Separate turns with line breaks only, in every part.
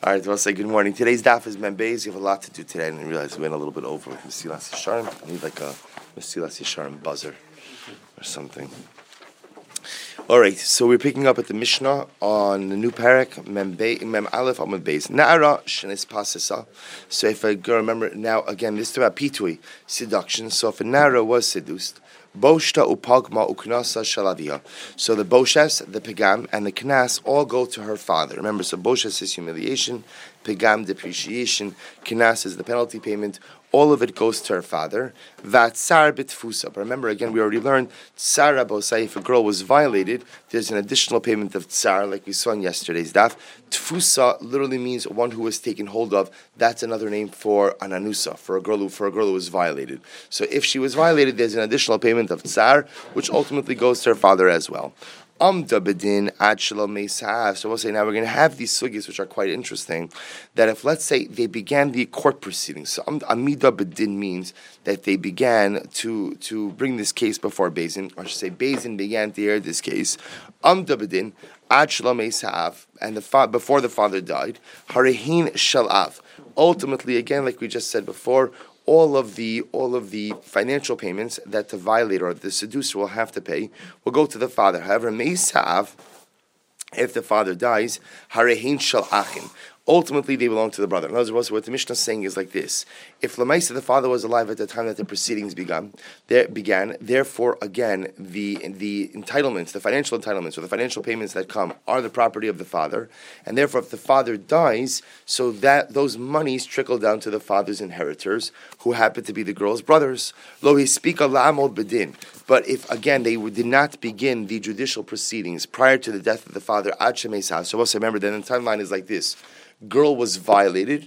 All right, well, say good morning. Today's daf is Membeis. You have a lot to do today. I didn't realize we went a little bit over with Mesilas Yesharim. I need like a Mesilas Yesharim buzzer or something. All right, so we're picking up at the Mishnah on the new parak, Mem Aleph Amud Beis. Na'ara shenis pasesa. So if I go remember now, again, this is about pitui, seduction. So if a Na'ara was seduced, Boshta upagma uknasa shalavia. So the boshes, the pegam, and the knas all go to her father. Remember, so boshes is humiliation, pegam depreciation, knas is the penalty payment. All of it goes to her father. Vatsar bitfusa. But remember, again, we already learned tsar abosai. If a girl was violated, there's an additional payment of tsar, like we saw in yesterday's daf. Tfusa literally means one who was taken hold of. That's another name for an anusa, for a girl who was violated. So if she was violated, there's an additional payment of tsar, which ultimately goes to her father as well. Amda bedin ad shalom meisav. So we'll say now we're going to have these sugis which are quite interesting. That if let's say they began the court proceedings, so amida bedin means that they began to bring this case before Beis Din, or I should say Beis Din began to hear this case. Amda bedin ad shalom meisav, and before the father died, harehin shalav. Ultimately, again, like we just said before, all of the financial payments that the violator or the seducer will have to pay will go to the father. However, meisav, if the father dies, harehin shel achin. Ultimately, they belong to the brother. In other words, what the Mishnah is saying is like this: if Lamaisa, the father, was alive at the time that the proceedings began, therefore, again, the entitlements, the financial entitlements, or the financial payments that come are the property of the father, and therefore, if the father dies, so that those monies trickle down to the father's inheritors, who happen to be the girl's brothers. Lo hispika la'amod bedin. But if, again, they did not begin the judicial proceedings prior to the death of the father, ad shemesah. So also remember, then the timeline is like this. Girl was violated,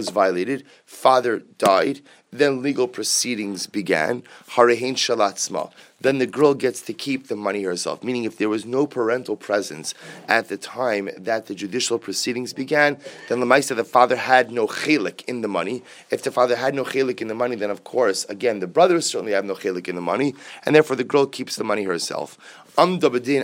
father died, then legal proceedings began, harehin shalatzma. Then the girl gets to keep the money herself, meaning if there was no parental presence at the time that the judicial proceedings began, then Lamaisa, the father had no chelik in the money. If the father had no chelik in the money, then of course, again, the brothers certainly have no chelik in the money, and therefore the girl keeps the money herself. Similarly,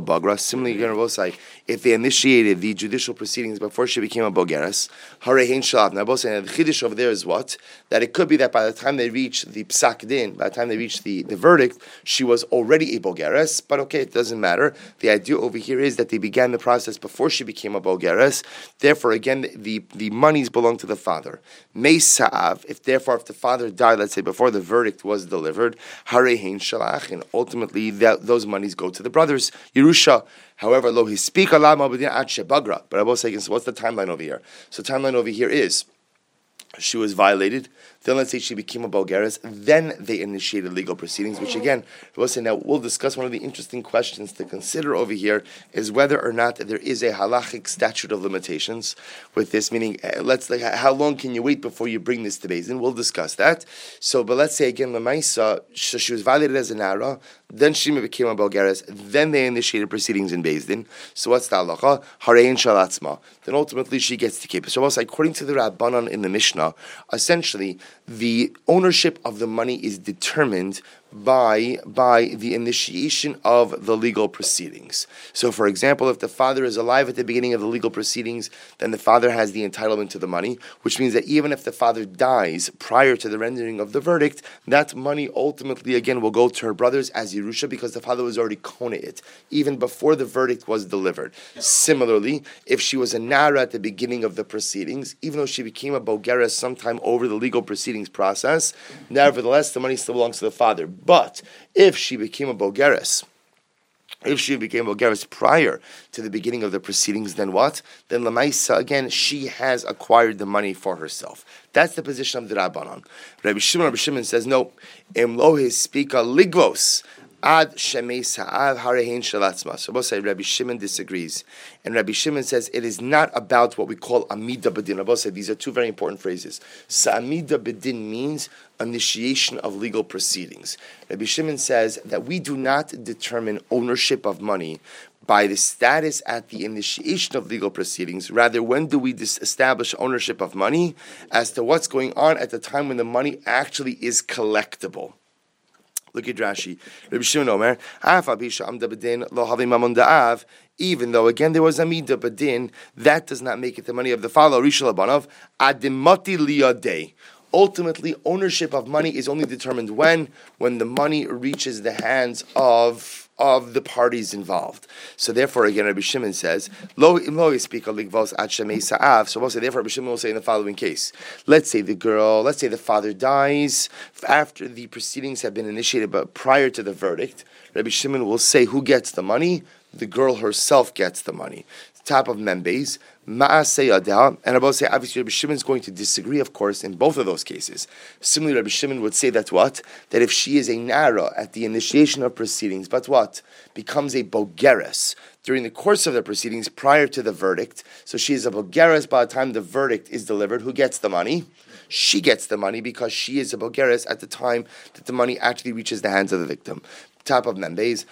again, if they initiated the judicial proceedings before she became a bogeres, harehin shalav. Now, both saying the chiddush over there is what? That it could be that by the time they reach the psak din, by the time they reach the verdict, she was already a bogeres. But okay, it doesn't matter. The idea over here is that they began the process before she became a bogeres. Therefore, again, the monies belong to the father. Meisav, if the father died, let's say before the verdict was delivered, harehin shalachin. Ultimately, those monies go to the brothers. Yerusha. However, lo hispika lama b'din ad shebagra. But I will say, so what's the timeline over here? So timeline over here is she was violated. Then let's say she became a bogeres. Then they initiated legal proceedings, which again, now we'll discuss. One of the interesting questions to consider over here is whether or not there is a halachic statute of limitations with this, meaning how long can you wait before you bring this to Beis Din? We'll discuss that. So, but let's say again, Lamaisa, she was violated as a Nara, then she became a bogeres, then they initiated proceedings in Beis Din. So what's the halacha? Harein shalatzma. Then ultimately she gets to keep it. So also, according to the Rabbanan in the Mishnah, essentially, the ownership of the money is determined by the initiation of the legal proceedings. So, for example, if the father is alive at the beginning of the legal proceedings, then the father has the entitlement to the money, which means that even if the father dies prior to the rendering of the verdict, that money ultimately, again, will go to her brothers as Yerusha, because the father was already kona it, even before the verdict was delivered. Similarly, if she was a Nara at the beginning of the proceedings, even though she became a bogeres sometime over the legal proceedings process, nevertheless, the money still belongs to the father. But if she became a bogeres prior to the beginning of the proceedings, then what? Then Lamaisa, again, she has acquired the money for herself. That's the position of the Rabbanon. Rabbi Shimon says, no, Emlo hispika ligvos ad shemes ha'av harehin shalatzma. So we'll say Rabbi Shimon disagrees. And Rabbi Shimon says it is not about what we call amida bedin. I will say these are two very important phrases. So amida bedin means initiation of legal proceedings. Rabbi Shimon says that we do not determine ownership of money by the status at the initiation of legal proceedings. Rather, when do we establish ownership of money? As to what's going on at the time when the money actually is collectible. Look at Rashi. Rabbi Shimon Omer, even though again there was a midah badin, that does not make it the money of the father. Rishon Labanov adimati liyadei. Ultimately, ownership of money is only determined when the money reaches the hands of the parties involved. So therefore, again, Rabbi Shimon says, Lo speak of ligvos ad shemei sa'av. So we'll say, therefore, Rabbi Shimon will say in the following case: let's say the father dies after the proceedings have been initiated, but prior to the verdict. Rabbi Shimon will say, who gets the money? The girl herself gets the money. Top of Membez, Ma'aseh and Rabbi say, obviously Rabbi Shimon is going to disagree, of course, in both of those cases. Similarly, Rabbi Shimon would say that what? That if she is a Nara at the initiation of proceedings, but what? Becomes a Bogeres during the course of the proceedings prior to the verdict, so she is a Bogeres by the time the verdict is delivered, who gets the money? She gets the money because she is a Bogeres at the time that the money actually reaches the hands of the victim. Top of Membez,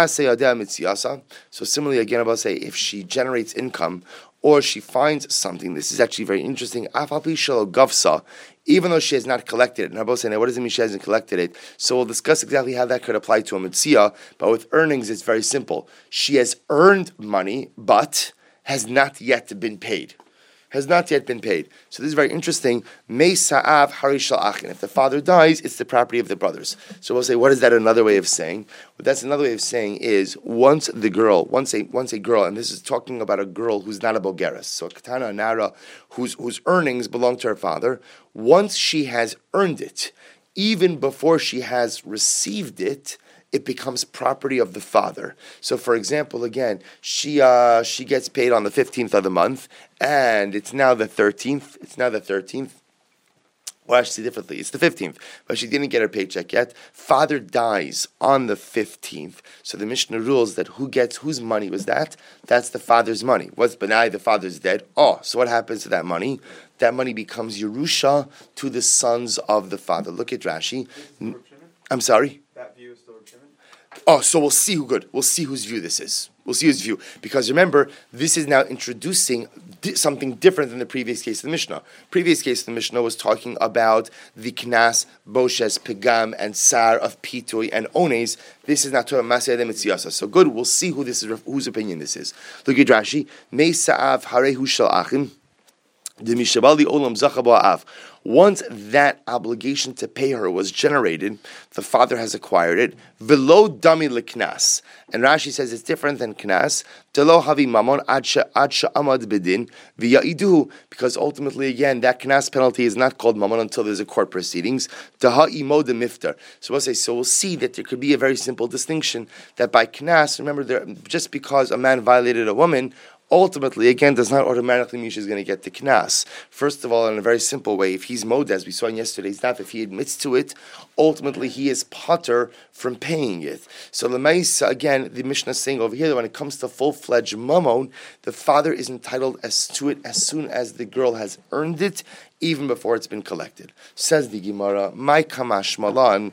so similarly, again, I'll say, if she generates income or she finds something, this is actually very interesting, even though she has not collected it. And I'll say, now what does it mean she hasn't collected it? So we'll discuss exactly how that could apply to a mitzvah, but with earnings, it's very simple. She has earned money, but has not yet been paid. So this is very interesting. Mei sa'av harishal achin. If the father dies, it's the property of the brothers. So we'll say, what is that another way of saying? What that's another way of saying is once a girl, and this is talking about a girl who's not a bogeres, so a katana, a nara, whose earnings belong to her father, once she has earned it, even before she has received it, it becomes property of the father. So, for example, again, she gets paid on the 15th of the month, and it's now the 13th. Well, actually, differently, it's the 15th, but she didn't get her paycheck yet. Father dies on the 15th, so the Mishnah rules that whose money was that? That's the father's money. What's Benai? The father's dead. Oh, so what happens to that money? That money becomes Yerusha to the sons of the father. Look at Rashi. I'm sorry?
That view is still given?
Oh, so we'll see whose view this is. We'll see whose view. Because remember, this is now introducing something different than the previous case of the Mishnah. Previous case of the Mishnah was talking about the Knas, Boshes, Pegam, and Sar of Pitui and Ones. This is not talking about Maseh Adem Etziasa. So good, we'll see whose opinion this is. Look at Rashi. Mei Sa'av Harehu Shal Achim. Once that obligation to pay her was generated, the father has acquired it. Velo dami leknas, and Rashi says it's different than knas. Telo havi mamon adsha amad bedin v'ya'iduhu, because ultimately, again, that knas penalty is not called mamon until there's a court proceedings. Taha imo de miftar. So we'll see that there could be a very simple distinction that by knas, remember, just because a man violated a woman, ultimately, again, does not automatically mean she's going to get the knas. First of all, in a very simple way, if he's mod, as we saw in yesterday's daf, if he admits to it, ultimately he is potter from paying it. So the Maisa, again, the Mishnah is saying over here that when it comes to full-fledged mammon, the father is entitled to it as soon as the girl has earned it, even before it's been collected. Says the Gemara, my kamash malan.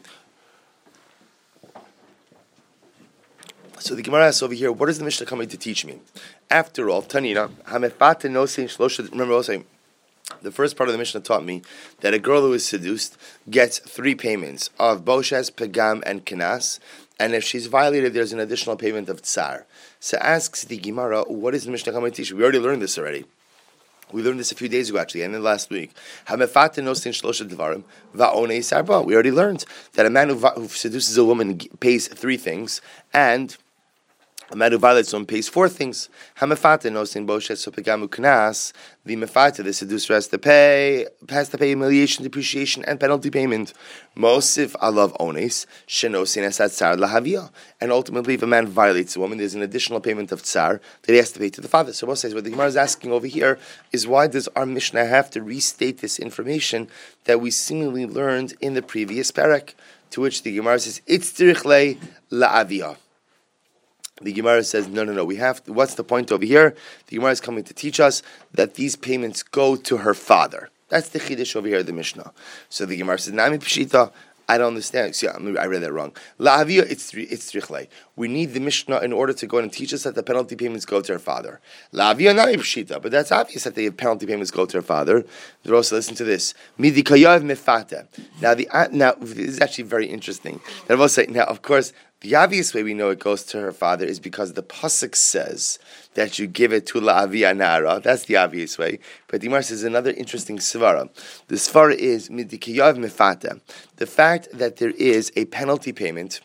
So the Gemara asks over here, what is the Mishnah coming to teach me? After all, Tanina, remember also, the first part of the Mishnah taught me that a girl who is seduced gets 3 payments of Boshes, Pegam, and Kenas, and if she's violated, there's an additional payment of Tsar. So asks the Gemara, what is the Mishnah coming to teach me? We already learned this already. We learned this a few days ago, actually, and then last week. We already learned that a man who seduces a woman pays 3 things, and a man who violates someone pays 4 things. The mefata, the seducer, has to pay humiliation, depreciation, and penalty payment. Mosif alav ones shenosin asad tsar lahavia. And ultimately, if a man violates a woman, there's an additional payment of tsar that he has to pay to the father. So what says what the Gemara is asking over here is, why does our Mishnah have to restate this information that we seemingly learned in the previous parak? To which the Gemara says, "Itzrichle laavia." The Gemara says, no. We have to, what's the point over here? The Gemara is coming to teach us that these payments go to her father. That's the Chiddush over here, the Mishnah. So the Gemara says, Nami Pshita, I don't understand. See, I read that wrong. La'avia, it's trichlei. We need the Mishnah in order to go and teach us that the penalty payments go to her father. La'avia not pshita, but that's obvious that the penalty payments go to her father. Also, listen to this. Midikayav mefata. Now this is actually very interesting. Now, of course, the obvious way we know it goes to her father is because the pasuk says that you give it to la'avia nara. That's the obvious way. But the Gemara says another interesting svara. The svara is midikayav mefata. The fact that there is a penalty payment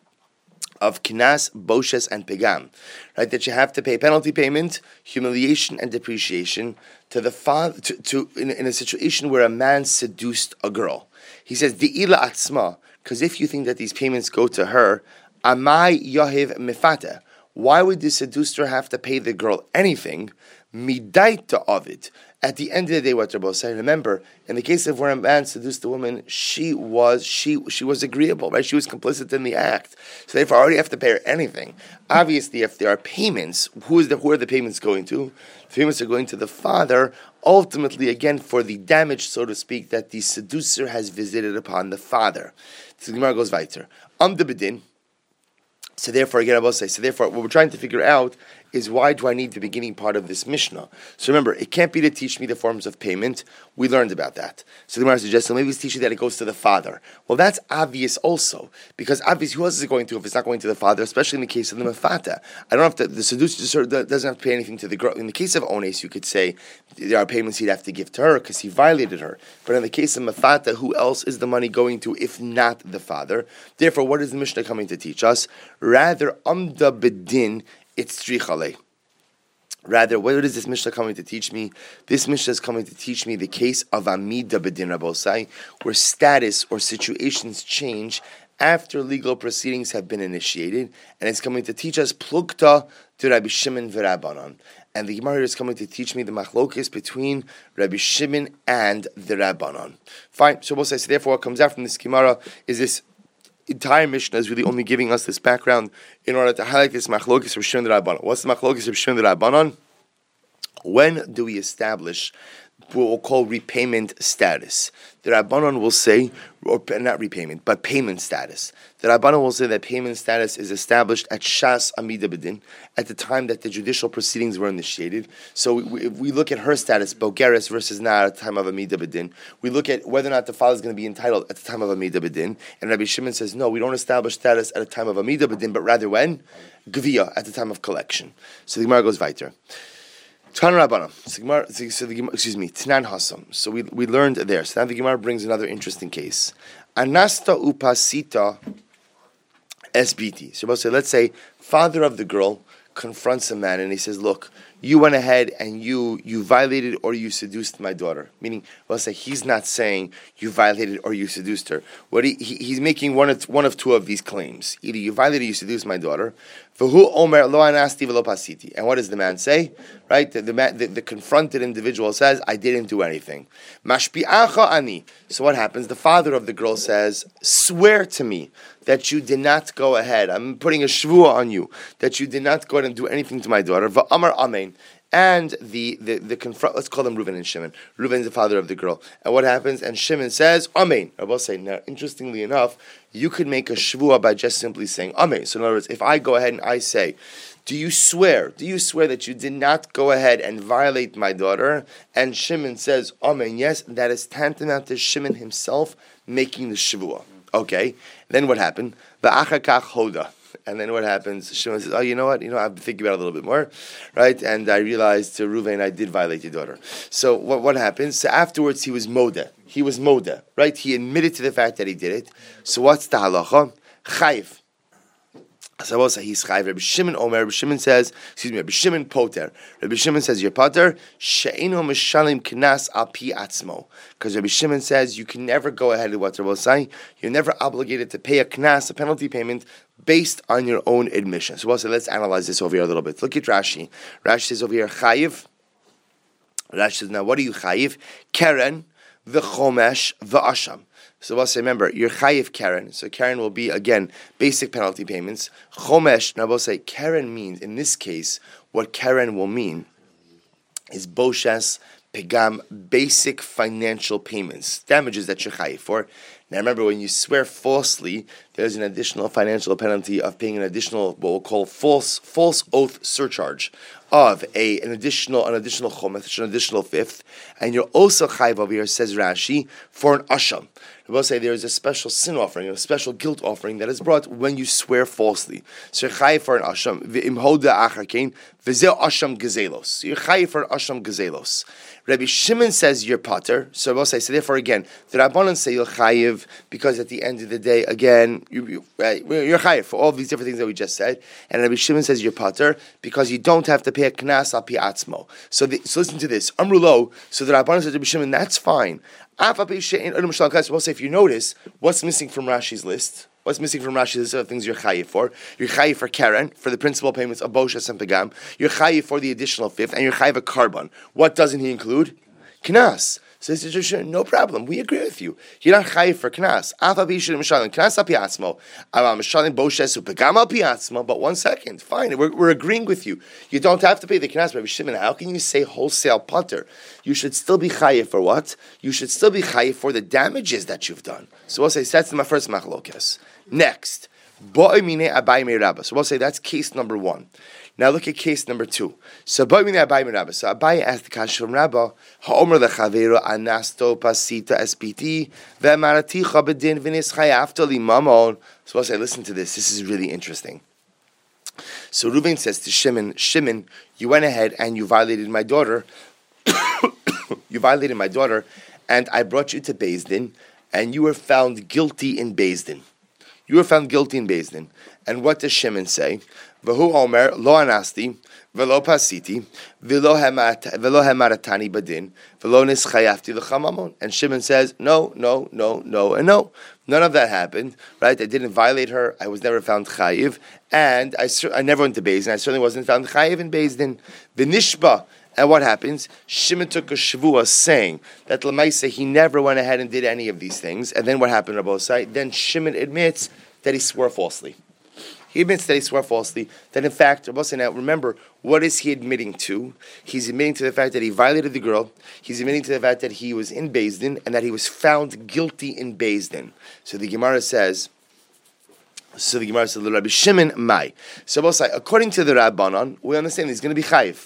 of kinas, boshes, and pegam, right? That you have to pay penalty payment, humiliation, and depreciation to the father in a situation where a man seduced a girl. He says di'ila atzma, because if you think that these payments go to her, amai yahiv mefata. Why would the seducer have to pay the girl anything? Midaita of it. At the end of the day, what Rabbi said, remember, in the case of where a man seduced a woman, she was agreeable, right? She was complicit in the act. So therefore, I already have to pay her anything. Obviously, if there are payments, who are the payments going to? The payments are going to the father, ultimately, again, for the damage, so to speak, that the seducer has visited upon the father. So the Gemara goes weiter. The bedin. So therefore, again, I will say, what we're trying to figure out is why do I need the beginning part of this Mishnah? So remember, it can't be to teach me the forms of payment. We learned about that. So the Gemara suggests, so maybe it's teaching that it goes to the father. Well, that's obvious also, because obviously who else is it going to if it's not going to the father, especially in the case of the mefata? I don't have to, the seducer doesn't have to pay anything to the girl. In the case of ones, you could say there are payments he'd have to give to her because he violated her. But in the case of mefata, who else is the money going to if not the father? Therefore, what is the Mishnah coming to teach us? Rather, amda bedin, it's trichale. Rather, what is this Mishnah coming to teach me? This Mishnah is coming to teach me the case of Amida Bedin Rabosai, where status or situations change after legal proceedings have been initiated, and it's coming to teach us Plugta to Rabbi Shimon v'Rabbanon. And the Gemara is coming to teach me the machlokes between Rabbi Shimon and the Rabbanon. Fine, so we'll say, so therefore what comes out from this Gemara is this entire Mishnah is really only giving us this background in order to highlight this machlokes of Shimon the Rabbanon. What's the machlokes of Shimon the Rabbanon? When do we establish what we'll call repayment status? The Rabbanon will say, or not repayment, but payment status. The Rabbanon will say that payment status is established at Shas Amida Bedin, at the time that the judicial proceedings were initiated. So if we look at her status, Bogeres versus Nar at the time of Amida Bedin, we look at whether or not the father is going to be entitled at the time of Amida Bedin, and Rabbi Shimon says, no, we don't establish status at the time of Amida Bedin, but rather when? Gvia, at the time of collection. So the Gemara goes weiter. Tanan Rabbanan. Tanan Hasam. So we learned there. So now the Gemara brings another interesting case. Anasta upasita SBT. So let's say father of the girl confronts a man and he says, look, you went ahead and you violated or you seduced my daughter. Meaning, let's say he's not saying you violated or you seduced her. What he's making one of two of these claims. Either you violated or you seduced my daughter. V'hu omer lo anasti v'lo pasiti. And what does the man say? Right? The confronted individual says, I didn't do anything. Mashpi'acha ani. So what happens? The father of the girl says, swear to me that you did not go ahead. I'm putting a shvuah on you that you did not go ahead and do anything to my daughter. V'amar amen. And the confront. Let's call them Reuven and Shimon. Reuven is the father of the girl. And what happens? And Shimon says, amen. I will say, now, interestingly enough, you could make a shvuah by just simply saying amen. So in other words, if I go ahead and I say, do you swear that you did not go ahead and violate my daughter? And Shimon says, amen, yes, that is tantamount to Shimon himself making the shvuah. Okay, then what happened? V'achakach hoda. And then what happens? Shimon says, oh, you know what? I've been thinking about it a little bit more, right? And I realized to Reuven, I did violate your daughter. So what happens? So afterwards, he was moda, right? He admitted to the fact that he did it. So what's the halacha? Chayiv. So I will say he's chayiv. Rabbi Shimon Omer. Rabbi Shimon Poter. Rabbi Shimon says you're poter. She'eno mishalim knas al pi atzmo. Because Rabbi Shimon says you can never go ahead with what Rabbi is saying. You're never obligated to pay a knas, a penalty payment, based on your own admission. So we'll say let's analyze this over here a little bit. Look at Rashi. Rashi says over here chayiv. Rashi says now what are you chayiv? Keren, the chomesh, the asham. So we'll say, remember, you're chayiv Karen. So Karen will be, again, basic penalty payments. Chomesh, now we'll say, Karen means, in this case, what Karen will mean is boshes, pegam, basic financial payments, damages that you're chayiv for. Now remember, when you swear falsely, there's an additional financial penalty of paying an additional, what we'll call false oath surcharge of an additional chometz, an additional fifth, and you're also chayiv over here, says Rashi, for an asham. We'll say there is a special sin offering, a special guilt offering that is brought when you swear falsely. So you're chayiv for an asham. V'im hoda achar kein, v'zeh asham gezelos. You're chayiv for an asham gezelos. Rabbi Shimon says you're pater. So we'll say, so therefore again, the Rabbanan say you're chayiv because at the end of the day, again, you're chayiv for all these different things that we just said. And Rabbi Shimon says you're pater because you don't have to pay a knas al pi atzmo. So listen to this. Amrulo. So the Rabbanan says Rabbi Shimon, that's fine. We'll say, if you notice, what's missing from Rashi's list? What's missing from Rashi's list of things you're chayiv for? You're chayiv for Karen, for the principal payments of Boshes and Pagam. You're chayiv for the additional fifth, and you're chayiv a carbon. What doesn't he include? Knas. So this is no problem. We agree with you. You're not chayiv for knas. But 1 second, fine. We're agreeing with you. You don't have to pay the knas, Rabbi Shimon. How can you say wholesale pater? You should still be chayiv for what? You should still be chayiv for the damages that you've done. So we'll say that's my first machlokes. Next, so we'll say that's case number 1. Now look at case number 2. So Abai asked the Kash from Rabba, Ha'omer lechavero anasto pasita espiti ve'maraticha bedin v'nis chayavta limamon. So we'll say, listen to this. This is really interesting. So Reuven says to Shimon, you went ahead and you violated my daughter. And I brought you to Beis Din, and you were found guilty in Beis Din. And what does Shimon say? V'hu omer lo anasti v'lo pasiti v'lo hemaratani badin v'lo nischayafti l'chamamon. And Shimon says, no, and no. None of that happened, right? I didn't violate her. I was never found chayiv. And I never went to Beis Din. I certainly wasn't found chayiv in Beis Din. V'nishba. And what happens? Shimon took a shavua saying that Lamaisa, he never went ahead and did any of these things. And then what happened, Rabbi Osai? Then Shimon admits that he swore falsely. Then in fact, Rabbi Osai, now remember, what is he admitting to? He's admitting to the fact that he violated the girl. He's admitting to the fact that he was in Beis Din and that he was found guilty in Beis Din. So the Gemara says, Rabbi Shimon Mai. So we'll say, according to the Rabbanon, we understand he's going to be chayiv.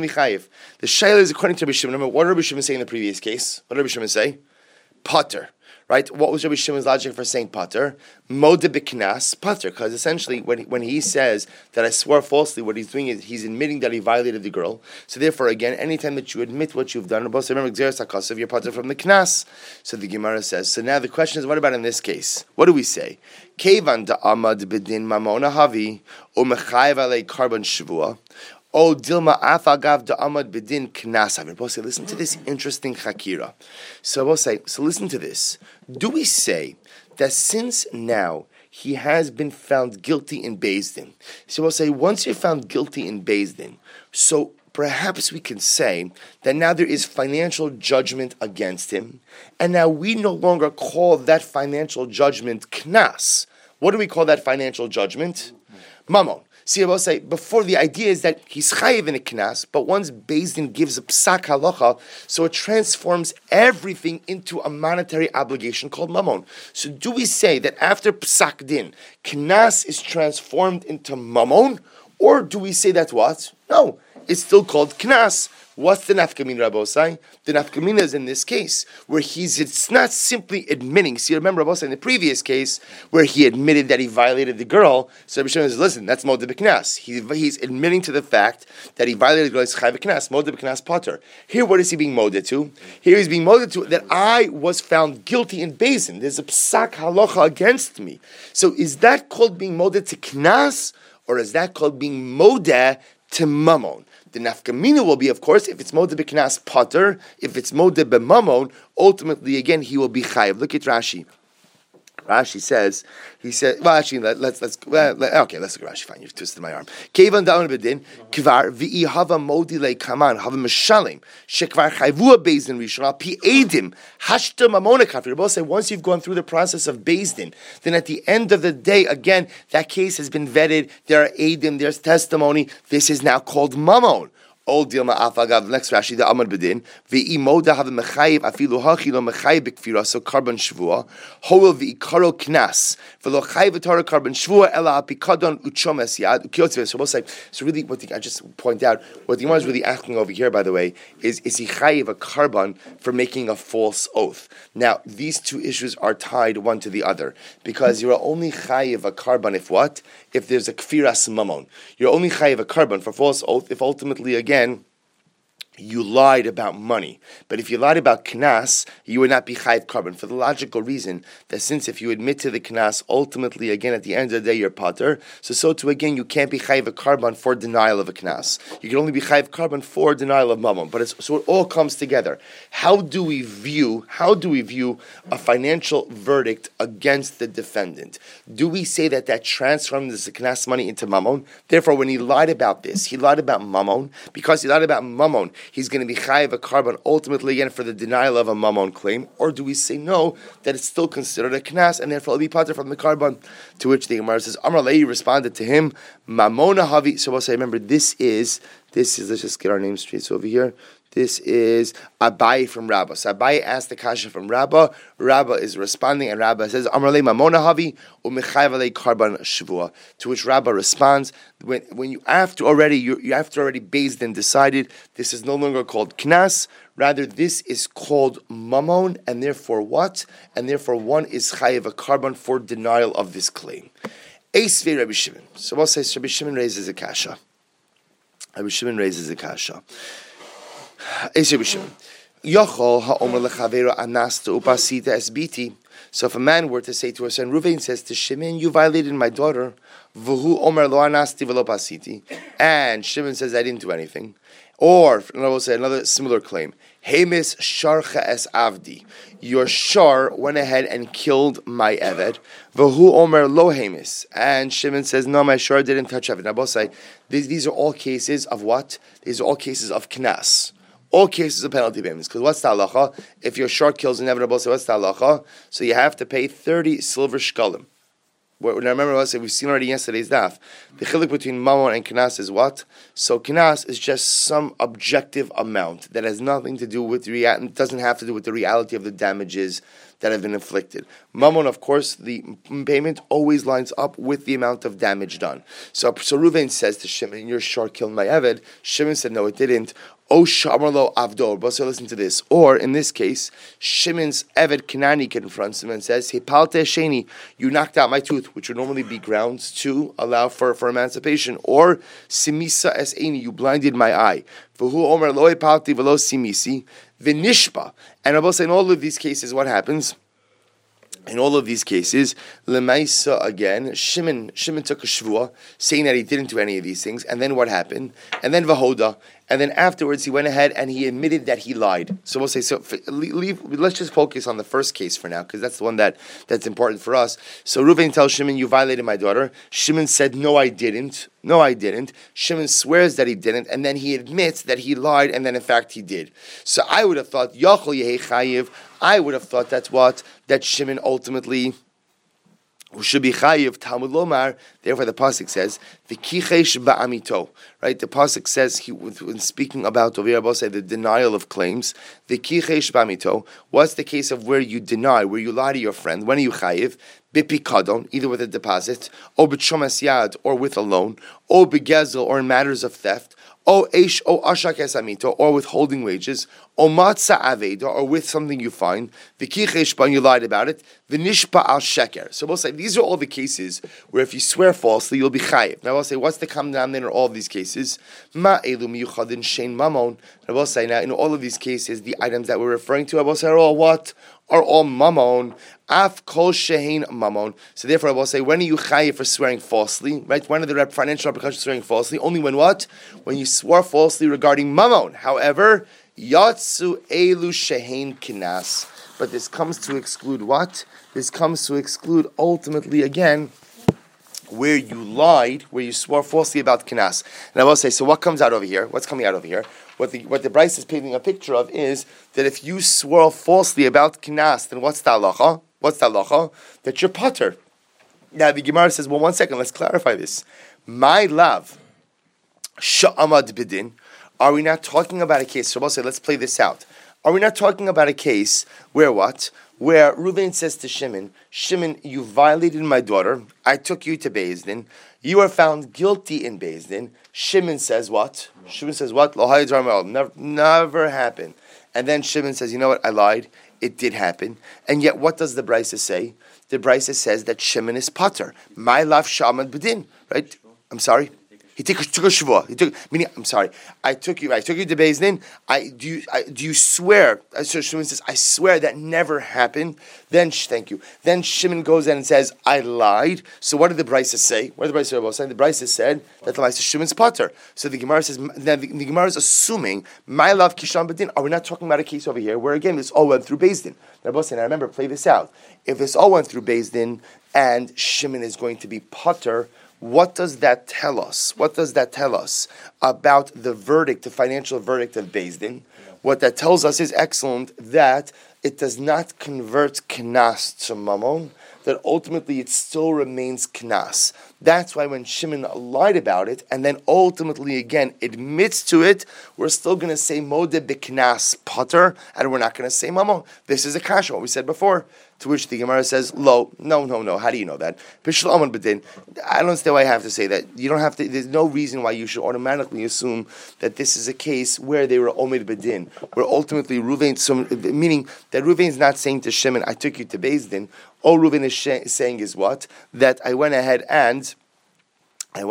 The shayla is according to Rabbi Shimon. Remember, what did Rabbi Shimon say in the previous case? What did Rabbi Shimon say? Pater. Right? What was Rabbi Shimon's logic for saying pater? Modeh b'knas pater. Because essentially, when he says that I swore falsely, what he's doing is he's admitting that he violated the girl. So therefore, again, anytime that you admit what you've done, remember, Xeris HaKasav, you're pater from the knas. So the Gemara says, so now the question is, what about in this case? What do we say? Kevan da'amad b'din mamona havi, u'mechayev alei karban shvua, O Dilma Afagav Da'amad Bedin Knasav. We'll say, listen to this interesting chakira. So we'll say, so listen to this. Do we say that since now he has been found guilty in Beis Din, so we'll say, once you're found guilty in Beis Din, so perhaps we can say that now there is financial judgment against him, and now we no longer call that financial judgment knas. What do we call that financial judgment? Mamon. See, I will say, before the idea is that he's chayiv in a knas, but once Beis Din gives a psak halacha, so it transforms everything into a monetary obligation called mamon. So do we say that after psak din, knas is transformed into mamon, or do we say that what? No, it's still called knas. What's the nafkamin, Rabbi Osai? The nafkamin is in this case, where it's not simply admitting. See, remember, Rabbi Osai, in the previous case, where he admitted that he violated the girl, so Rabbi Shimon says, listen, that's modeh b'knas. He's admitting to the fact that he violated the girl, it's chayv b'knas, modeh b'knas pater. Here, what is he being modeh to? Here he's being modeh to that I was found guilty in Beis Din. There's a psak halacha against me. So is that called being modeh to knas, or is that called being modeh to mamon? The nafkamina will be, of course, if it's modeh b'knas pater, if it's modeh b'mamon, ultimately, again, he will be chayiv. Look at Rashi. Rashi says, well, actually, let's look at Rashi. Fine, you've twisted my arm. Kevan da'on bedin kvar v'i hava modi le kaman hava mishalim shekvar chayvua Beis Din rishon al pi edim hashta mamona kafir. They both say once you've gone through the process of Beis Din, then at the end of the day, again, that case has been vetted. There are edim, there's testimony. This is now called mamon. Old Dilma Afagav, next Rashi, the Amad Bedin, Ve'imoda have a Mechayiv, Afilu Hachilo Mechayiv Bikfira, so carbon Shvua, Hoel Ve'ikaro Knas, Velo Chayiv Torah carbon Shvua, Ela Apikadon Uchomes Yad, Ukiotze. So we'll say, so really, I just point out, what the Gemara is really asking over here, by the way, is he Chayiv a carbon for making a false oath? Now, these two issues are tied one to the other, because you're only Chayiv a carbon if what? If there's a Kfiras Mamon. You're only Chayiv a carbon for false oath if ultimately, again, you lied about money. But if you lied about knas, you would not be chayiv carbon, for the logical reason that since if you admit to the knas, ultimately, again, at the end of the day, you're pater. So too, again, you can't be chayiv a carbon for denial of a knas. You can only be chayiv carbon for denial of mammon. But so it all comes together. How do we view a financial verdict against the defendant? Do we say that transforms the knas money into mammon? Therefore, when he lied about this, he lied about mammon. Because he lied about mammon, he's going to be chayiv a carbon ultimately again for the denial of a mammon claim, or do we say no, that it's still considered a knas and therefore it'll be pater from the carbon? To which the Gemara says, Amar Lei responded to him, Mamona Havi. So we'll say, remember, this is. Let's just get our name straight. So over here, this is Abai from Rabbah. So Abai asked the kasha from Rabbah. Rabbah is responding, and Rabbah says, Amar Lei Mamona Havi u'mechayiv alei carbon shvua. To which Rabbah responds, when you have to already based and decided, this is no longer called knas. Rather, this is called mammon, and therefore what? And therefore one is chayiv a carbon for denial of this claim. Eisvei Rabbi Shimon. So we'll say Rabbi Shimon raises a kasha. Rabbi Shimon raises a kasha. Eisvei Rabbi Shimon. Yochol ha'omer lechavero anasta upasita esbiti. So if a man were to say to us, and Ruvain says to Shimon, you violated my daughter, v'hu omer lo anasti v'lo pasiti, and Shimon says, I didn't do anything. Or, I will say another similar claim, Hemis sharcha es avdi, your shar went ahead and killed my eved, v'hu omer lo hemis, and Shimon says, no, my shar didn't touch eved. Now, both say, these are all cases of what? These are all cases of knas. All cases of penalty payments. Because what's the halacha? If your shar kills an eved, what's the halacha? So you have to pay 30 silver shkalim. Now remember, we've seen already yesterday's daf. The chiluk between mammon and knas is what? So knas is just some objective amount that has nothing to do with doesn't have to do with the reality of the damages that have been inflicted. Mammon, of course, the payment always lines up with the amount of damage done. So Reuven says to Shimon, your shar killed my eved. Shimon said, no, it didn't. Oh, Shamarlo Avdor. But so listen to this. Or in this case, Shimon's Eved Kanani confronts him and says, Hipalte Sheni, you knocked out my tooth, which would normally be grounds to allow for emancipation. Or Simisa Es Eini, you blinded my eye. V'hu Omer Lo Hipalti V'lo Simisi, V'nishpa. And I will say in all of these cases, what happens? In all of these cases, Lemaisa again, Shimon took a shvua, saying that he didn't do any of these things, and then what happened? And then Vahoda, and then afterwards he went ahead and he admitted that he lied. So we'll say, let's just focus on the first case for now, because that's the one that's important for us. So Reuven tells Shimon, you violated my daughter. Shimon said, no, I didn't. Shimon swears that he didn't, and then he admits that he lied, and then in fact he did. So I would have thought, Yachol Yehei Chayiv, I would have thought that Shimon ultimately should be chayiv. Talmud Lomar. Therefore, the pasuk says v'kichesh ba'amito. Right, the pasuk says when speaking about over here, say the denial of claims. V'kichesh ba'amito. What's the case of where you deny, where you lie to your friend? When are you chayiv? Bipikadon, either with a deposit, or b'shomas yad, or with a loan, or begezel, or in matters of theft. O eish o ashak esamito, or withholding wages, o matza aveda, or with something you find, v'kichesh ban, you lied about it, v'nishpa al sheker. So we'll say these are all the cases where if you swear falsely, you'll be chayiv. Now we'll say what's the common denominator in all of these cases? Ma elu miyuchadin shein mamon. And we'll say now in all of these cases, the items that we're referring to, I will say are all what? Are all mammon, af kol shehin mammon. So therefore, I will say, when are you chayiv for swearing falsely? Right? When are the financial repercussions of swearing falsely? Only when what? When you swore falsely regarding mammon. However, yatsu elu shehin kinas. But this comes to exclude what? This comes to exclude ultimately again where you lied, where you swore falsely about kinas. And I will say, so what comes out over here? What's coming out over here? What the Bryce is painting a picture of is that if you swore falsely about kinas, then what's the halacha? What's the halacha? That you're pater. Now the Gemara says, well, 1 second, let's clarify this. My love, sha'amad bidin, Are we not talking about a case? Rabbi said, let's play this out. Are we not talking about a case where what? Where Reuven says to Shimon, Shimon, you violated my daughter. I took you to Beis Din. You are found guilty in Beis Din. Shimon says what? Shimon says what? Never happened. And then Shimon says, you know what? I lied. It did happen. And yet, what does the Brisa say? The Brisa says that Shimon is pater. My love Shamad Bedin. Right? I'm sorry. He took a shvuah. Meaning, I'm sorry. I took you to Beis Din. Do you swear? So Shimon says, I swear that never happened. Then, thank you. Then Shimon goes in and says, I lied. So what did the Brisa say? What did the Brisa say? The Brisa said that the Brisa Shimon's pater. So the Gemara says, the Gemara is assuming, my love Kisham Bedin. Are we not talking about a case over here where again this all went through Beis Din? Rabbi said, I remember, play this out. If this all went through Beis Din and Shimon is going to be pater, what does that tell us? What does that tell us about the verdict, the financial verdict of Beis Din? What that tells us is excellent, that it does not convert knas to mammon, that ultimately it still remains knas. That's why when Shimon lied about it, and then ultimately again admits to it, we're still going to say modeh b'knas pater, and we're not going to say mammon. This is a kasha, what we said before. To which the Gemara says, no. How do you know that? I don't understand why I have to say that. You don't have to. There's no reason why you should automatically assume that this is a case where they were omed bedin, where ultimately Reuven, meaning that Reuven is not saying to Shimon, I took you to Beis Din. All Reuven is saying is what? That I went ahead and I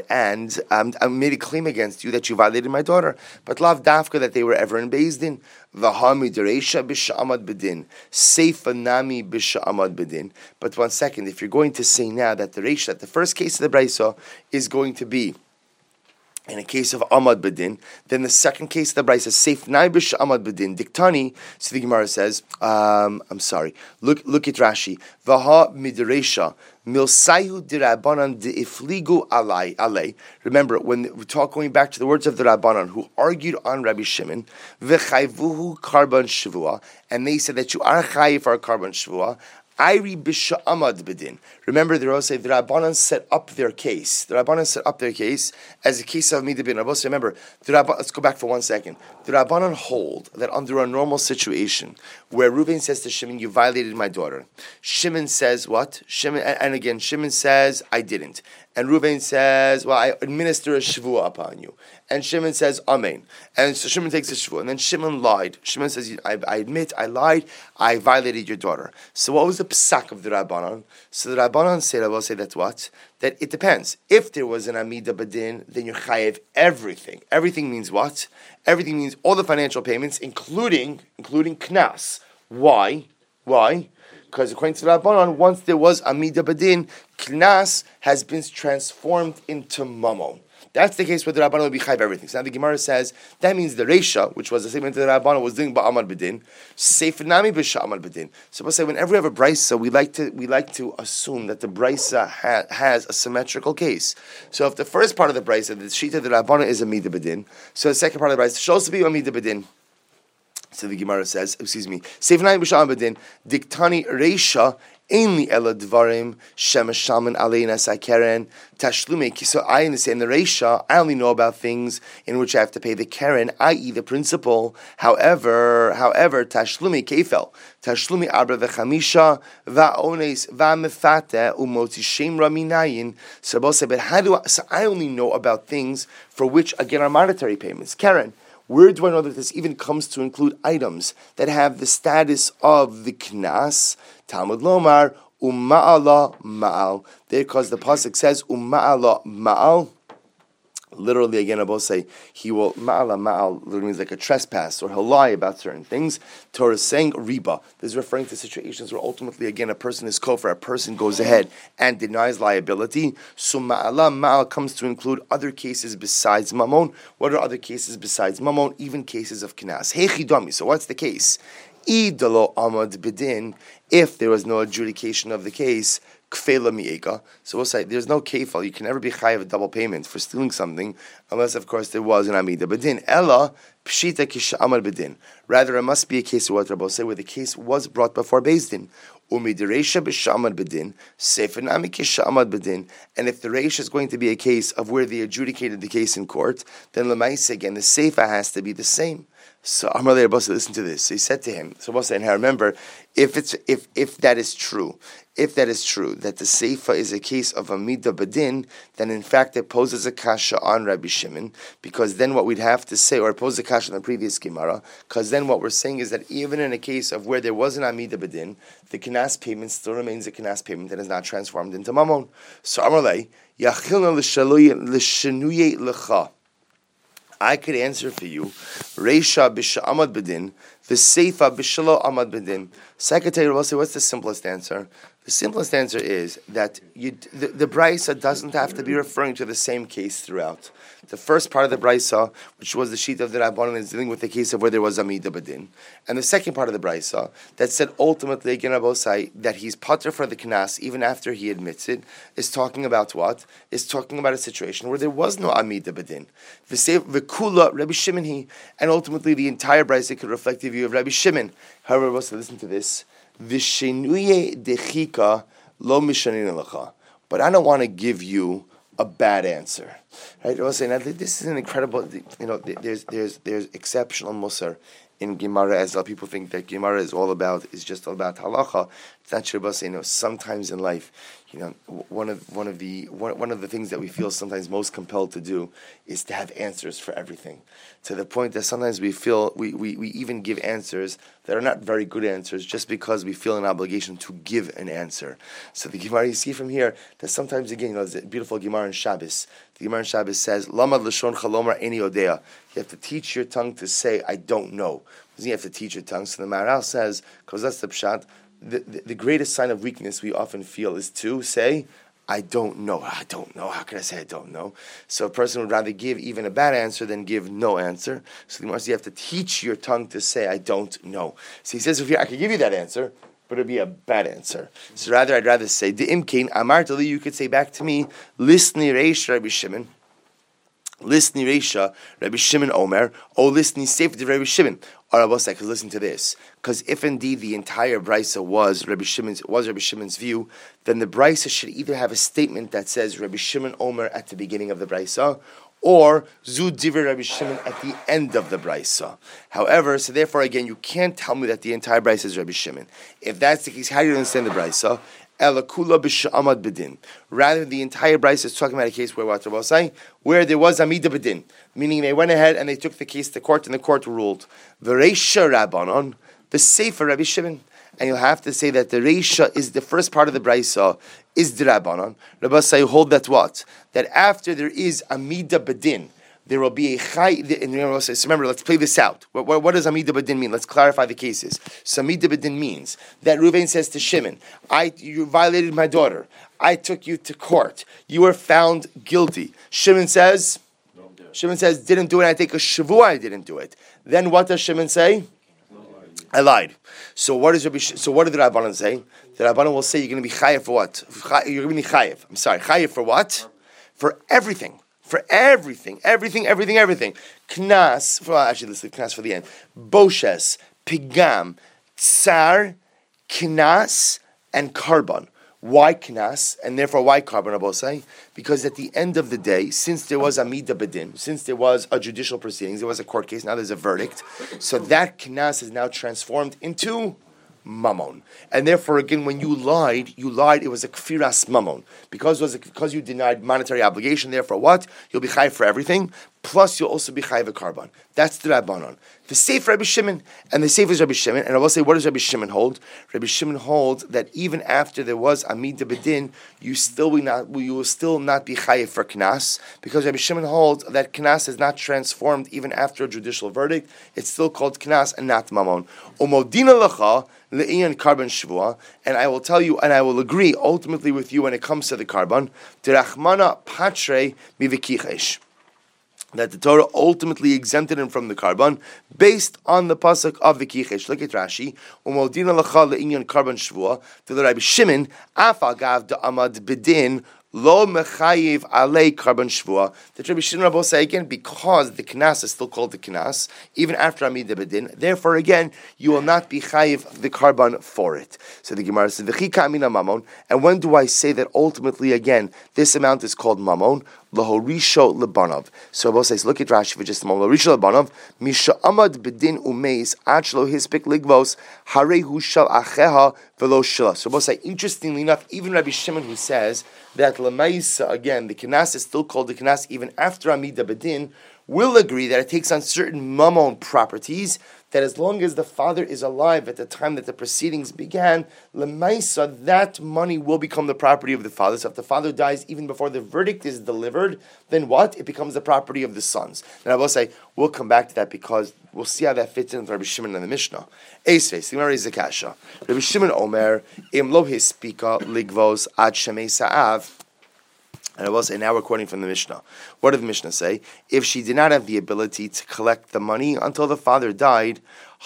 made a claim against you that you violated my daughter. But lav dafka that they were ever in Beis Din. V'hami dereisha b'sha'amad bedin. Seifa nami b'sha'amad bedin. But one second, if you're going to say now that the reisha, that the first case of the Brisa is going to be in a case of Amad Bedin, then the second case of the Brisa is Seif Naibish Amad Bedin. Diktani, so the Gemara says, I'm sorry, look at Rashi. Vaha midresha, milsayu dirabanan deifligu alay. Remember, when we talk, going back to the words of the Rabbanan, who argued on Rabbi Shimon, v'chayvuhu karban shvua, and they said that you are chayiv for a karban shvua, Ayri b'sha'amad bedin. Remember, the Rabbanan set up their case. The Rabbanan set up their case as a case of midah bin Rabos. Remember, let's go back for 1 second. The Rabbanan hold that under a normal situation, where Reuven says to Shimon, you violated my daughter. Shimon says what? Shimon says, I didn't. And Reuven says, well, I administer a shvuah upon you. And Shimon says, Amen. And so Shimon takes a shvuah. And then Shimon lied. Shimon says, I admit, I lied. I violated your daughter. So what was the psak of the Rabbanan? So the Rabbanan said, I will say that's what? That it depends. If there was an Amida Badin, then you chayev everything. Everything means what? Everything means all the financial payments, including knas. Why? Because according to the Rabbanan, once there was Amida Badin, knas has been transformed into mammon. That's the case where the Rabbanan will be chayv everything. So now the Gemara says, that means the Reisha, which was the statement that the Rabbanan was doing ba'amad bedin, seif nami b'sha'amad bedin. So we'll say, whenever we have a brisa, we like to assume that the brisa has a symmetrical case. So if the first part of the brisa, the shita of the Rabbanan is amida bedin, so the second part of the brisa should also be amida bedin. So the Gemara says, seif nami b'sha'amad bedin, diktani Reisha, Ainly ela dvarim shemashaman aleina sakeren tashlumi. So I understand the reisha. I only know about things in which I have to pay the keren, i.e., the principal. However, tashlumi kefel tashlumi arba v'chamisha va'ones va'mefate umoti shemra minayin. So I only know about things for which again are monetary payments, keren. Where do I know that this even comes to include items that have the status of the knas? Talmud Lomar, umma'ala ma'al. There, because the pasuk says, umma'ala ma'al. Literally, again, I will say, he will, ma'ala ma'al, literally means like a trespass, or he'll lie about certain things. Torah is saying, riba. This is referring to situations where ultimately, again, a person is kofar, a person goes ahead and denies liability. So ma'ala ma'al comes to include other cases besides mammon. What are other cases besides mammon? Even cases of knas. Hey chidami, so what's the case? Idalo amad bedin, if there was no adjudication of the case, kfela mi'eka. So we'll say there's no kefal. You can never be chayav a double payment for stealing something, unless, of course, there was an amida bedin. Ella pshita kishamad bedin. Rather, it must be a case of what Rabbi say, where the case was brought before Beis Din. Umidireisha b'shamad bedin, sefenami kishamad bedin. And if the reisha is going to be a case of where they adjudicated the case in court, then lemaisa again the seifa has to be the same. So Amar le Rabbi, listen to this. So he said to him, so Rabbi said, now remember, if that is true, that the Seifa is a case of Amida Badin, then in fact it poses a kasha on Rabbi Shimon, because then what we'd have to say, or it poses a kasha on the previous Gemara, because then what we're saying is that even in a case of where there was an Amida Badin, the Knas payment still remains a Knas payment that is not transformed into Mammon. So Amar le, Yachilna l'shenuye l'cha. I could answer for you, Reisha b'sha amad bedin, the Seifa b'shalo amad bedin. Secretary will say, what's the simplest answer? The simplest answer is that the Brisa doesn't have to be referring to the same case throughout. The first part of the Brisa, which was the sheet of the Rabbanan, is dealing with the case of where there was Amida Badin. And the second part of the Brisa, that said ultimately, again, Abosai, that he's pater for the Knas, even after he admits it, is talking about what? Is talking about a situation where there was no Amida Badin. V'kula Rabbi Shimon he, and ultimately the entire Brisa could reflect the view of Rabbi Shimon. However, listen to this. V'shenuye dechika lo mishanin lecha. But I don't want to give you a bad answer, right? I was saying this is an incredible. There's exceptional musar in Gemara as well. People think that Gemara is just all about halacha. It's not true. But sometimes in life, one of the things that we feel sometimes most compelled to do is to have answers for everything, to the point that sometimes we feel we even give answers that are not very good answers just because we feel an obligation to give an answer. So the Gemara, you see from here that sometimes, again, there's a beautiful Gemara in Shabbos. The Gemara in Shabbos says, Lamad l'shon chalomar eni odea. You have to teach your tongue to say, I don't know. You have to teach your tongue. So the Maharal says, because that's the pshat, the greatest sign of weakness we often feel is to say, I don't know. I don't know. How can I say I don't know? So a person would rather give even a bad answer than give no answer. So the Gemara says you have to teach your tongue to say I don't know. So he says, if I could give you that answer, but it'd be a bad answer. So I'd rather say, the imkain amartali, you could say back to me, Listni reish Rabbi Shimon. Listni reisha Rabbi Shimon Omer, or listni sefer Rabbi Shimon. Or Abosai, listen to this, because if indeed the entire brisa was Rabbi Shimon's view, then the brisa should either have a statement that says Rabbi Shimon Omer at the beginning of the brisa, or Zu Divrei Rabbi Shimon at the end of the brisa. However, so therefore again, you can't tell me that the entire brisa is Rabbi Shimon. If that's the case, how do you understand the brisa? Elakula b'sha'amad bedin. Rather, the entire brisa is talking about a case where what Rabbi was saying, where there was amida bedin, meaning they went ahead and they took the case to court, and the court ruled. V'reisha rabbanon, the sefer Rabbi Shimon, and you'll have to say that the reisha is the first part of the brisa is the rabbanon. Rabbi say hold that what? That after there is amida bedin, there will be a chay. Remember, let's play this out. What does Amida Badin mean? Let's clarify the cases. So Amida Badin means that Reuven says to Shimon, you violated my daughter. I took you to court. You were found guilty. Shimon says, didn't do it. I take a shavua, I didn't do it. Then what does Shimon say? I lied. So what do the Rabbanan say? The Rabbanan will say you're going to be chayiv for what? You're going to be chayiv. I'm sorry, chayiv for what? For everything. For everything. Knas, actually let's leave Knas for the end. Boshes, Pigam, Tsar, Knas, and Karban. Why Knas, and therefore why Karban, Abosai? Because at the end of the day, since there was Amida Bedin, since there was a judicial proceedings, there was a court case, now there's a verdict, so that Knas is now transformed into Mammon. And therefore, again, when you lied, it was a kfiras mammon. Because you denied monetary obligation, therefore what? You'll be chayiv for everything, plus you'll also be chayiv a karban. That's the Rabbanon. The Sefer Rabbi Shimon, and the Sefer is Rabbi Shimon, and I will say, what does Rabbi Shimon hold? Rabbi Shimon holds that even after there was Amida Bedin, you will still not be chayiv for Knas, because Rabbi Shimon holds that Knas is not transformed even after a judicial verdict. It's still called Knas and not Mammon. Umodina lecha, le'iyan karban shvua, and I will tell you, and I will agree ultimately with you when it comes to the karban, derachmana patre mivikichesh. that the Torah ultimately exempted him from the karban based on the pasuk of V'kichesh. Look at Rashi. Umodina lacha le'inyan karban shvua. To the Rabbi Shimon, afagav da'amad bedin lo mechayiv alei karban shvua. The Rabbi Shimon Rabbi say again, because the knas is still called the knas, even after amid bedin. Therefore, again, you will not be chayiv the karban for it. So the Gemara says, V'chika amina mamon. And when do I say that ultimately, again, this amount is called mamon? Lahorisho lebanav. So Rabbi says, look at Rashi for just a moment. Lahorisho lebanav, misha amad bedin umeis achlo hispik ligvos harehu shal acheha velo shila. So Rabbi say, interestingly enough, even Rabbi Shimon who says that lemaisa, again, the kenas is still called the kenas even after amida bedin, will agree that it takes on certain mammon properties, that as long as the father is alive at the time that the proceedings began, lemaisa, that money will become the property of the father. So if the father dies even before the verdict is delivered, then what? It becomes the property of the sons. And I will say, we'll come back to that because we'll see how that fits into Rabbi Shimon and the Mishnah. Eisves, the Gemara is the Kasha. Rabbi Shimon Omer, im lo hispika ligvos ad shemei sa'av. And I will say, now we're quoting from the Mishnah. What did the Mishnah say? If she did not have the ability to collect the money until the father died,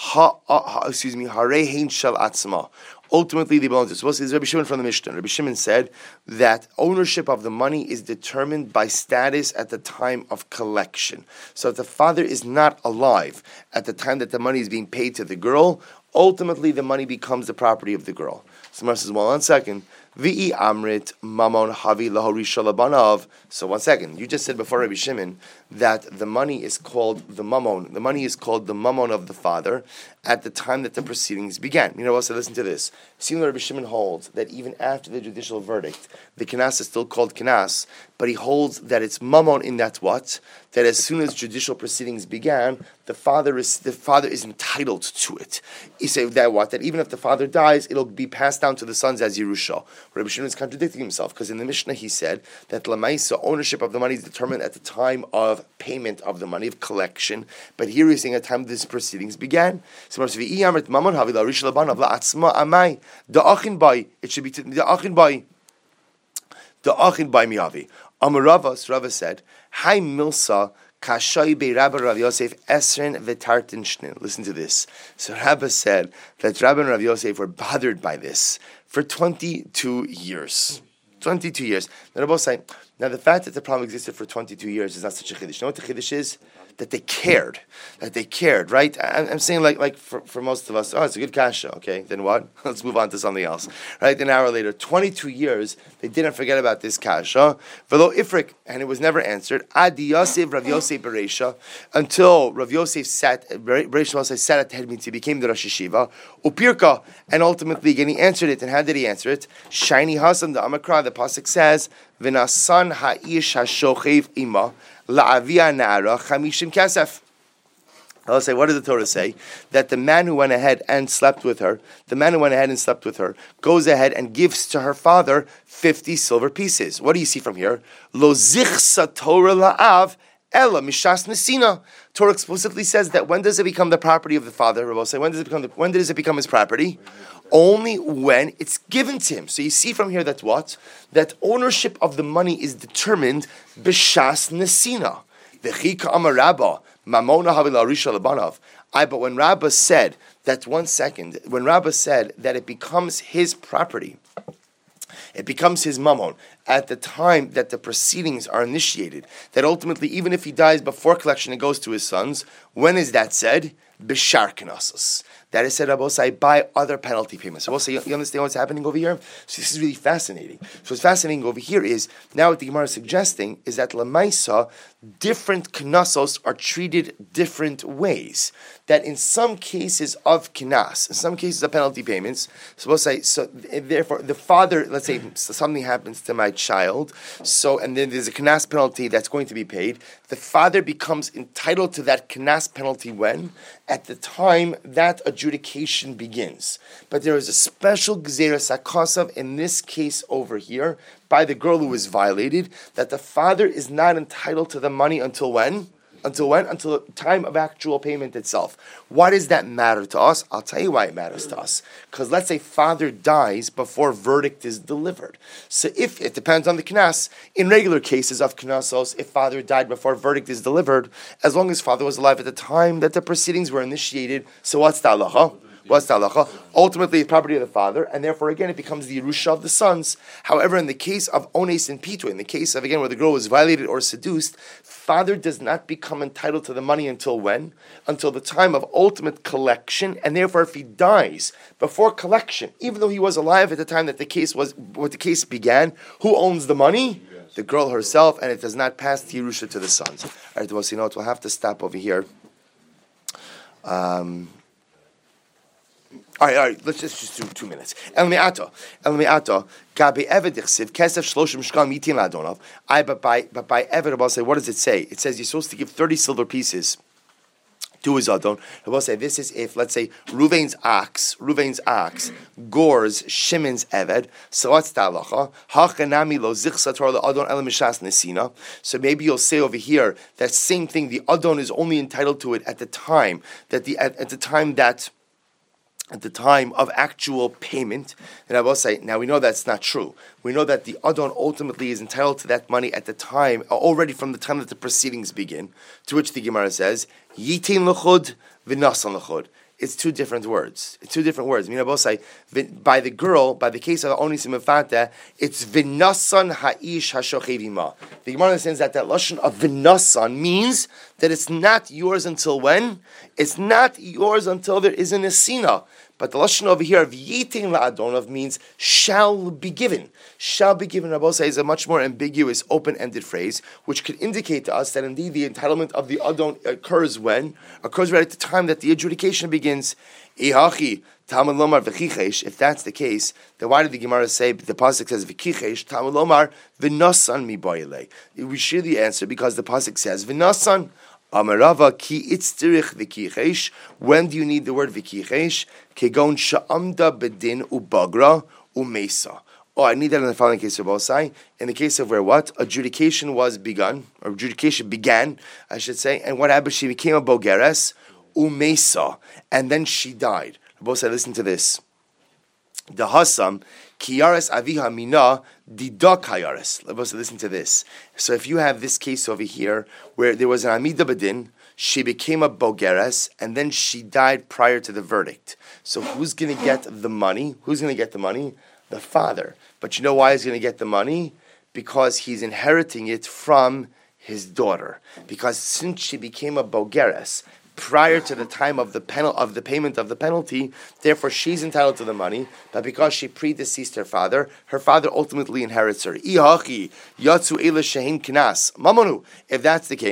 harei hein shel atzma. Ultimately, they belong to. So, this is Rabbi Shimon from the Mishnah. Rabbi Shimon said that ownership of the money is determined by status at the time of collection. So, if the father is not alive at the time that the money is being paid to the girl, ultimately the money becomes the property of the girl. So, Mar says, well, 1 second. V'i amrit mamon havi lahorisha labanav. So 1 second, you just said before Rabbi Shimon that the money is called the mammon. The money is called the mammon of the father at the time that the proceedings began. You know what? So listen to this. Similar, Rabbi Shimon holds that even after the judicial verdict, the kenas is still called kenas, but he holds that it's mammon in that what? That as soon as judicial proceedings began, the father is entitled to it. He said that what? That even if the father dies, it'll be passed down to the sons as Yerusha. Rabbi Shimon is contradicting himself because in the Mishnah he said that Lamaisa, ownership of the money is determined at the time of payment of the money, of collection. But here he's saying at the time these proceedings began. It should be the achin by miyavi. Amaravas, Rava said, Hai milsa kashay be Rabbi Rav Yosef esren v'tartin shnin. Listen to this. So Rabbi said that Rabbi and Rav Yosef were bothered by this for 22 years. 22 years. Now, Rabbi say, now the fact that the problem existed for 22 years is not such a chiddush. You know what the chiddush is? That they cared, right? I'm saying like for most of us, it's a good kasha, okay, then what? Let's move on to something else, right? An hour later, 22 years, they didn't forget about this kasha, velo ifrik, and it was never answered, adi Yosef, Rav Yosef Bereisha, until Rav Yosef sat at the head meeting, he became the Rosh Yeshiva, upirka, and ultimately again he answered it, and how did he answer it? Shiny Hasan, the Amakra, the Pasuk says, v'nasan ha'ish hashochev ima, la'avia na'ara chamishim kasef. I'll say, what did the Torah say? That the man who went ahead and slept with her, goes ahead and gives to her father 50 silver pieces. What do you see from here? Lo zichsa Torah la'av ela mishas nesina. Torah explicitly says that when does it become the property of the father? Rabbi say, when does it become his property? Only when it's given to him. So you see from here that what? That ownership of the money is determined b'shas nesina. V'chika amar Rabba mamona havila risha lebanav. But when Rabba said that, 1 second, when Rabba said that it becomes his property, it becomes his mammon at the time that the proceedings are initiated, that ultimately, even if he dies before collection, it goes to his sons. When is that said? B'shar k'nasos. That is said, Rabosai, by other penalty payments. So also, you understand what's happening over here? So this is really fascinating. So what's fascinating over here is, now what the Gemara is suggesting is that Lamaisa, different knasos are treated different ways. That in some cases of knas, in some cases of penalty payments, so therefore the father, let's say something happens to my child, and then there's a knas penalty that's going to be paid, the father becomes entitled to that knas penalty when? At the time that adjudication begins. But there is a special gzeras hakasav in this case over here by the girl who was violated, that the father is not entitled to the money until when? Until when? Until the time of actual payment itself. Why does that matter to us? I'll tell you why it matters to us. Because let's say father dies before verdict is delivered. So if it depends on the knas, in regular cases of knasos, if father died before verdict is delivered, as long as father was alive at the time that the proceedings were initiated, so what's the halacha? What's the halacha? Ultimately, the property of the father, and therefore, again, it becomes the Yerusha of the sons. However, in the case of Ones and Pitu, in the case of, again, where the girl was violated or seduced, father does not become entitled to the money until when? Until the time of ultimate collection, and therefore, if he dies before collection, even though he was alive at the time that the case began, who owns the money? Yes. The girl herself, and it does not pass the Yerusha to the sons. All right, well, so you know what, we'll have to stop over here. All right, let's just do 2 minutes. El me'ato, gabi eved ichsiv, kesef shloshim shkal mitin la'adonav. But by eved, I'll say, what does it say? It says you're supposed to give 30 silver pieces to his adon. I will say this is if, let's say, Ruvain's ox gores Shimon's eved. So what's the halacha? Hachanami lo zichsa torah adon el mishas nesina. So maybe you'll say over here that same thing. The adon is only entitled to it at the time that at the time of actual payment. And I will say, now we know that's not true. We know that the Adon ultimately is entitled to that money at the time, already from the time that the proceedings begin, to which the Gemara says, Yitin l'chud, v'nasan l'chud. It's two different words. I mean, I will say, by the case of Onis and Mefata, it's v'nasan ha'ish hashochavima. The Gemara understands that lashon of v'nasan means that it's not yours until when? It's not yours until there is an esina. But the lashon over here of yitin la'adonov means shall be given. Shall be given, Rabbi say, is a much more ambiguous, open-ended phrase, which could indicate to us that indeed the entitlement of the adon occurs when? Occurs right at the time that the adjudication begins. Ihachi, Talmud Lomar v'chichesh. If that's the case, then why did the Gemara say, the pasuk says v'chichesh, Talmud Lomar v'nasan mi boyele? We share the answer because the pasuk says v'nasan. Amarava ki itztirich v'kichesh. When do you need the word v'kichesh? Kegon sha'amda bedin ubagra umesa. Oh, I need that in the following case of Bosai. In the case of where what? Adjudication began, I should say. And what happened? She became a bogeres umesa. And then she died. Bosai, listen to this. The Hasam, Kiyares Aviha Mina, Didak Hayares. Listen to this. So if you have this case over here, where there was an Amida Badin, she became a Bogeres, and then she died prior to the verdict. So who's going to get the money? The father. But you know why he's going to get the money? Because he's inheriting it from his daughter. Because since she became a Bogeres, prior to the time of the payment of the penalty, therefore she's entitled to the money, but because she predeceased her father ultimately inherits her. Ihachi yatsu ela shehin knas mamonu. If that's the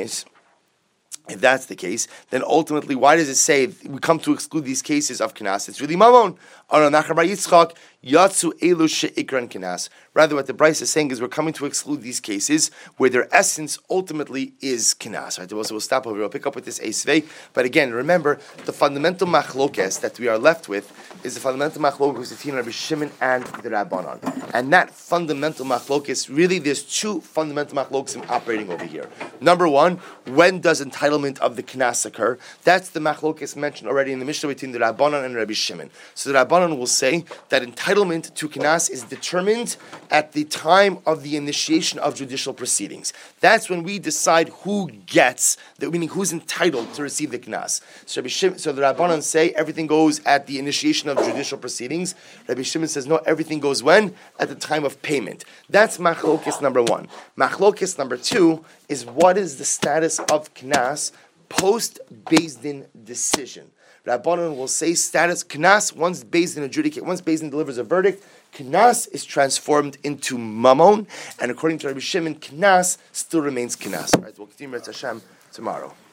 case, then ultimately, why does it say we come to exclude these cases of knas? It's really mamon. Yatsu elu she'ikran kinas. Rather, what the Bryce is saying is we're coming to exclude these cases where their essence ultimately is kinas. Right? So we'll stop over. We'll pick up with this Eisvei. But again, remember, the fundamental machlokes that we are left with is the fundamental machlokes between Rabbi Shimon and the Rabbanon. And that fundamental machlokes, really, there's two fundamental machlokes operating over here. Number one, when does entitlement of the kinas occur? That's the machlokes mentioned already in the Mishnah between the Rabbanon and Rabbi Shimon. So the Rabbanon will say that entitlement to kinas is determined at the time of the initiation of judicial proceedings. That's when we decide who gets, meaning who's entitled to receive the kinas. So the Rabbanan say everything goes at the initiation of judicial proceedings. Rabbi Shimon says no, everything goes when? At the time of payment. That's machlokes number one. Machlokes number two is what is the status of kinas post Beis Din decision. Rabbanon will say status knas once Beis Din delivers a verdict, knas is transformed into mamon, and according to Rabbi Shimon, knas still remains knas. All right, we'll continue with Hashem tomorrow.